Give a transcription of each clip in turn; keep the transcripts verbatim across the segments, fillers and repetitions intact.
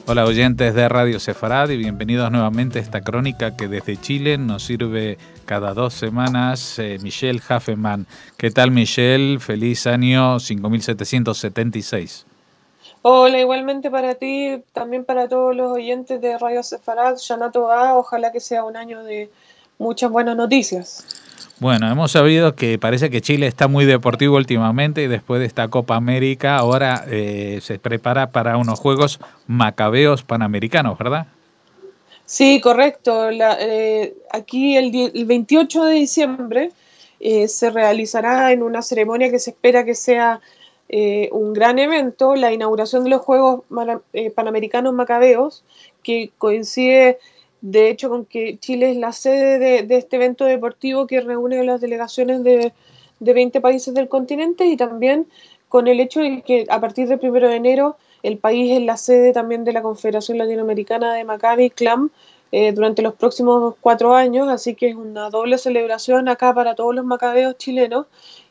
Hola oyentes de Radio Sefarad y bienvenidos nuevamente a esta crónica que desde Chile nos sirve cada dos semanas eh, Michelle Hafemann. ¿Qué tal, Michelle? Feliz año cinco mil setecientos setenta y seis. Hola, igualmente para ti, también para todos los oyentes de Radio Sefarad, Shana Tova, ojalá que sea un año de muchas buenas noticias. Bueno, hemos sabido que parece que Chile está muy deportivo últimamente y después de esta Copa América ahora eh, se prepara para unos Juegos Macabeos Panamericanos, ¿verdad? Sí, correcto. La, eh, aquí el, die- el veintiocho de diciembre eh, se realizará en una ceremonia que se espera que sea eh, un gran evento, la inauguración de los Juegos Mara- eh, Panamericanos Macabeos, que coincide de hecho con que Chile es la sede de, de este evento deportivo que reúne a las delegaciones de, de veinte países del continente y también con el hecho de que a partir del primero de enero el país es la sede también de la Confederación Latinoamericana de Maccabi Clam eh, durante los próximos cuatro años, así que es una doble celebración acá para todos los macabeos chilenos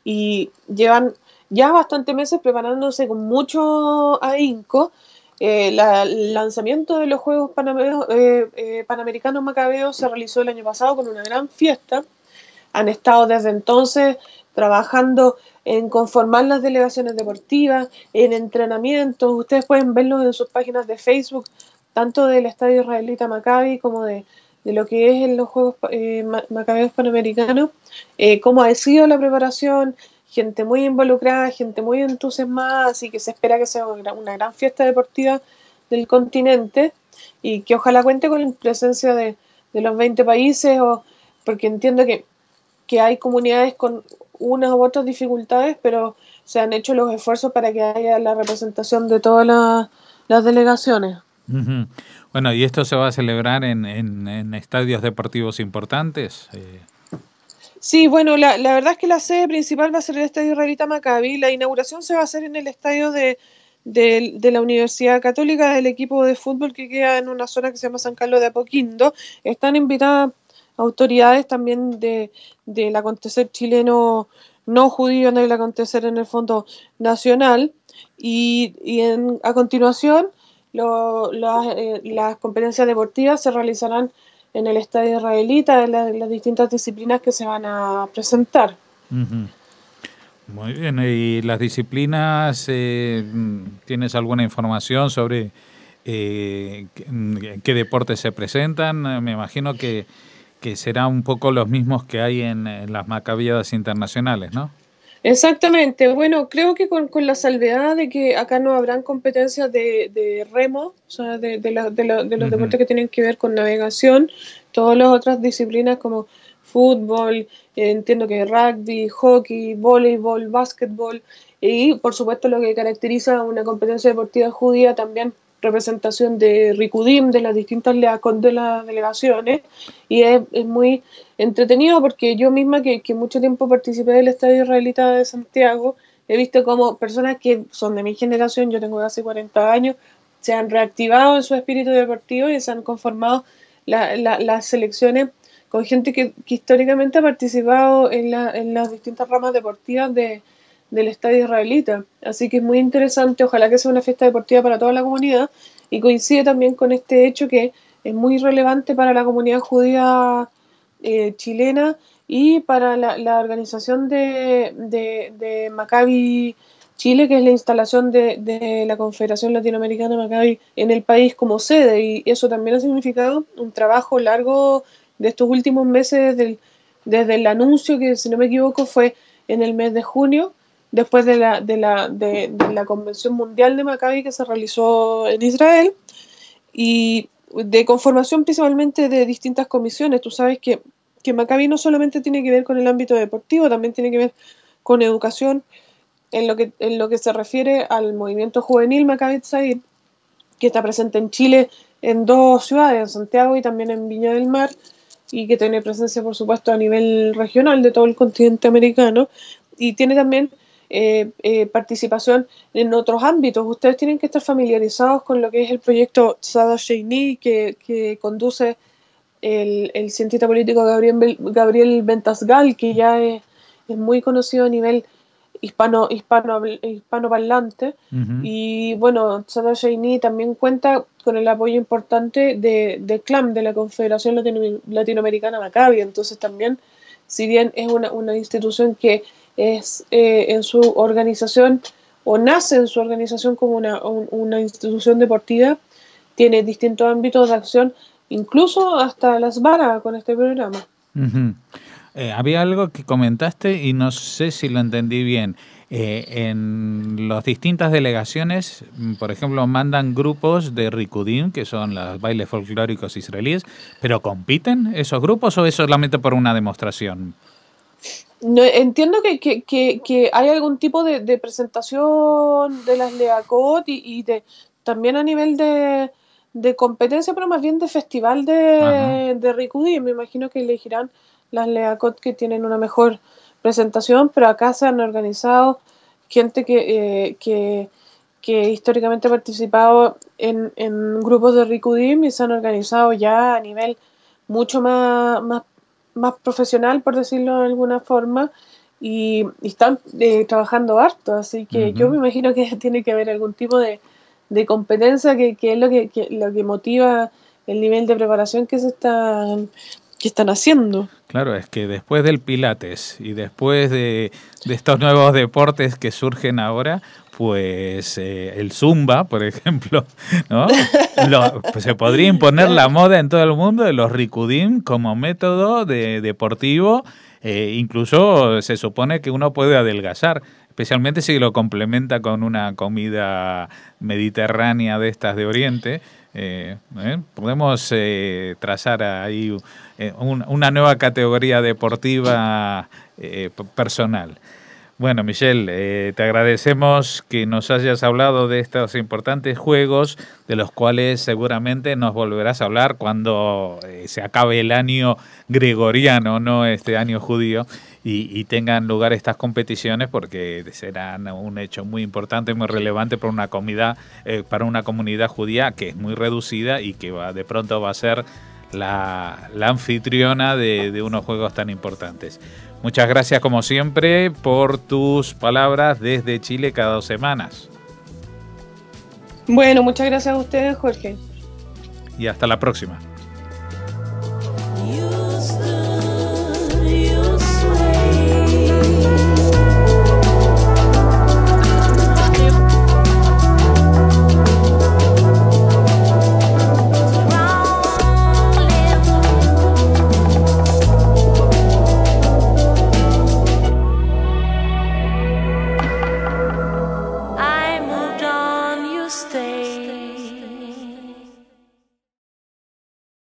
y llevan ya bastantes meses preparándose con mucho ahínco. Eh, la, el lanzamiento de los Juegos Panameos, eh, eh, Panamericanos Macabeos se realizó el año pasado con una gran fiesta. Han estado desde entonces trabajando en conformar las delegaciones deportivas, en entrenamientos. Ustedes pueden verlos en sus páginas de Facebook, tanto del Estadio Israelita Maccabi como de, de lo que es en los Juegos eh, Macabeos Panamericanos, eh, cómo ha sido la preparación, gente muy involucrada, gente muy entusiasmada, así que se espera que sea una, una gran fiesta deportiva del continente y que ojalá cuente con la presencia de, de los veinte países, o, porque entiendo que que hay comunidades con unas u otras dificultades, pero se han hecho los esfuerzos para que haya la representación de todas las, las delegaciones. Ujú. Bueno, ¿y esto se va a celebrar en, en, en estadios deportivos importantes? Eh, Sí, bueno, la, la verdad es que la sede principal va a ser el Estadio Israelita Maccabi. La inauguración se va a hacer en el estadio de, de, de la Universidad Católica del equipo de fútbol que queda en una zona que se llama San Carlos de Apoquindo. Están invitadas autoridades también de, del acontecer chileno no judío, del acontecer en el fondo nacional. Y, y en, a continuación, lo, las, eh, las competencias deportivas se realizarán en el estadio israelita, de la, las distintas disciplinas que se van a presentar. ujú. Muy bien, ¿y las disciplinas, eh, mm, tienes alguna información sobre eh, qué, mm, qué deportes se presentan? Eh, Me imagino que, que será un poco los mismos que hay en, en las Macabiadas internacionales, ¿no? Exactamente, bueno, creo que con, con la salvedad de que acá no habrán competencias de, de remo, o sea, de, de, la, de, la, de los Ujú. deportes que tienen que ver con navegación, todas las otras disciplinas como fútbol, eh, entiendo que rugby, hockey, voleibol, básquetbol y por supuesto lo que caracteriza a una competencia deportiva judía también representación de Rikudim, de las distintas de las delegaciones y es, es muy entretenido porque yo misma que, que mucho tiempo participé del Estadio Israelita de Santiago, he visto como personas que son de mi generación, yo tengo casi cuarenta años, se han reactivado en su espíritu deportivo y se han conformado la, la, las selecciones con gente que, que históricamente ha participado en, la, en, las distintas ramas deportivas de, del Estadio Israelita. Así que es muy interesante, ojalá que sea una fiesta deportiva para toda la comunidad y coincide también con este hecho que es muy relevante para la comunidad judía eh, chilena y para la, la organización de, de, de Maccabi Chile, que es la instalación de, de la Confederación Latinoamericana Maccabi en el país como sede. Y eso también ha significado un trabajo largo de estos últimos meses, desde el, desde el anuncio, que si no me equivoco fue en el mes de junio, después de la, de la, de, de la Convención Mundial de Maccabi que se realizó en Israel, y de conformación principalmente de distintas comisiones. Tú sabes que, que Maccabi no solamente tiene que ver con el ámbito deportivo, también tiene que ver con educación en lo que, en lo que se refiere al movimiento juvenil Maccabi Tzair, que está presente en Chile en dos ciudades, en Santiago y también en Viña del Mar, y que tiene presencia, por supuesto, a nivel regional de todo el continente americano, y tiene también eh, eh, participación en otros ámbitos. Ustedes tienen que estar familiarizados con lo que es el proyecto Tzada Sheini, que, que conduce el, el cientista político Gabriel, Gabriel Ventasgal, que ya es, es muy conocido a nivel hispano, hispano, hispanoparlante. Uh-huh. Y bueno, Sada Sheini también cuenta con el apoyo importante de, de C L A M, de la Confederación Latino, Latinoamericana Maccabi. Entonces también, si bien es una, una institución que es eh, en su organización, o nace en su organización como una, un, una institución deportiva, tiene distintos ámbitos de acción, incluso hasta las varas con este programa. Uh-huh. Eh, había algo que comentaste y no sé si lo entendí bien. Eh, en las distintas delegaciones, por ejemplo, mandan grupos de Rikudim, que son los bailes folclóricos israelíes, ¿pero compiten esos grupos o es solamente por una demostración? No, entiendo que, que, que, que hay algún tipo de, de presentación de las Leacot y, y de también a nivel de, de competencia, pero más bien de festival de, de Rikudim. Me imagino que elegirán las Leacot que tienen una mejor presentación, pero acá se han organizado gente que, eh, que, que históricamente ha participado en, en grupos de Rikudim y se han organizado ya a nivel mucho más, más más profesional, por decirlo de alguna forma, y, y están eh, trabajando harto, así que uh-huh. yo me imagino que tiene que haber algún tipo de, de competencia que, que es lo que, que, lo que motiva el nivel de preparación que se están, que están haciendo. Claro, es que después del Pilates y después de, de estos nuevos deportes que surgen ahora, pues eh, el Zumba, por ejemplo, ¿no? Lo, pues se podría imponer la moda en todo el mundo de los Rikudim como método de, deportivo, eh, incluso se supone que uno puede adelgazar, especialmente si lo complementa con una comida mediterránea de estas de Oriente. Eh, eh, podemos eh, trazar ahí eh, un, una nueva categoría deportiva eh, personal. Bueno, Michelle, eh, te agradecemos que nos hayas hablado de estos importantes juegos, de los cuales seguramente nos volverás a hablar cuando eh, se acabe el año gregoriano, no este año judío, y, y tengan lugar estas competiciones, porque serán un hecho muy importante, muy relevante para una comunidad, eh, para una comunidad judía que es muy reducida y que va, de pronto va a ser la, la anfitriona de, de unos juegos tan importantes. Muchas gracias, como siempre, por tus palabras desde Chile cada dos semanas. Bueno, muchas gracias a ustedes, Jorge. Y hasta la próxima.